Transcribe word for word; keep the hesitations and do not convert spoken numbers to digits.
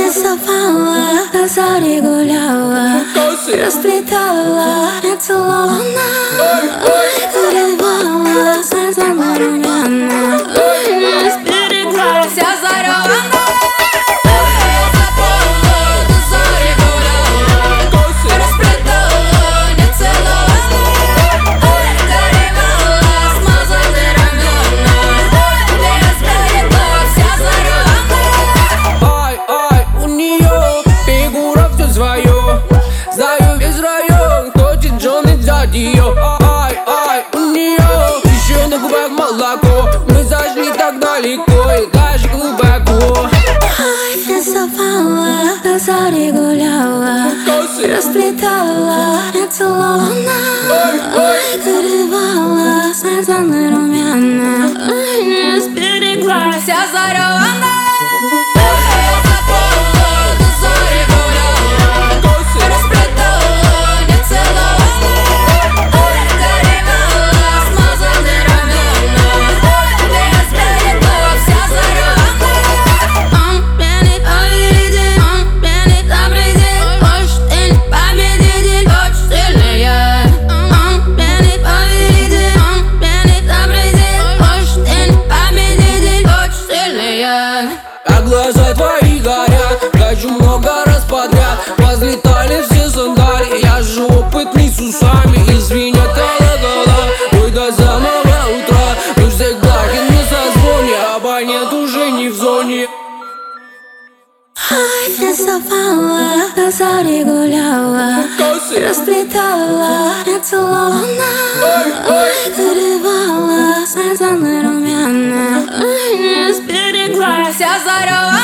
Рисовала, до зари гуляла, расплетала, не целована, горевала, слезами румяна, не сберегла, вся заревана. Знаю весь район, хочет Джон и взять ее. Ай, ай, у нее еще на губах молоко. Мы зашли так далеко и даже глубоко. Ай, рисовала, до зари гуляла, расплетала, не целована, горевала, слезами румяна, не сберегла, вся заревана. А глаза твои горят, хочу много раз подряд. Возлетали все сандали, я же опытный с усами. И звенят колокола, ой, до самого утра. Плюс всегда не созвоне, абонент уже не в зоне. Ай, рисовала, до зари гуляла, расплетала, не целована, горевала, слезами румяна, не сберегла, вся заревана.